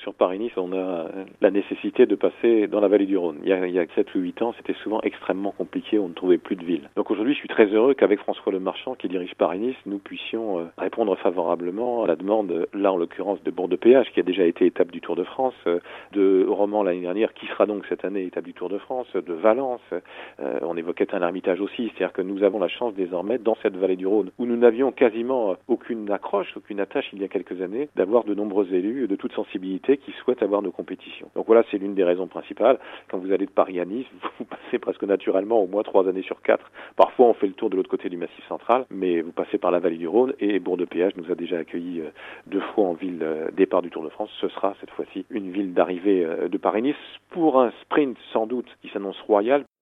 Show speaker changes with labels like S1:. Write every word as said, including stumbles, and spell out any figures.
S1: sur Paris-Nice, on a la nécessité de passer dans la vallée du Rhône. Il y a, il y a sept ou huit ans, c'était souvent extrêmement compliqué, on ne trouvait plus de ville. Donc aujourd'hui, je suis très heureux qu'avec François Lemarchand, qui dirige Paris-Nice, nous puissions euh, répondre favorablement à la demande, là en l'occurrence de Bourg-de-Péage, qui a déjà été étape du Tour de France, euh, de Romans l'année dernière, qui sera donc cette année étape du Tour de France, de Valence, euh, on évoquait un Hermitage aussi, c'est-à-dire que nous avons la chance désormais, dans cette vallée du Rhône, où nous n'avions quasiment aucune accroche, aucune attache il y a quelques années, d'avoir de nombreux élus de toute sensibilité qui souhaitent avoir nos compétitions. Donc voilà, c'est l'une des raisons principales. Quand vous allez de Paris à Nice, vous passez presque naturellement au moins trois années sur quatre. Parfois, on fait le tour de l'autre côté du Massif central, mais vous passez par la vallée du Rhône et Bourg-de-Péage nous a déjà accueillis deux fois en ville départ du Tour de France. Ce sera cette fois-ci une ville d'arrivée de Paris-Nice pour un sprint sans doute qui s'annonce royal,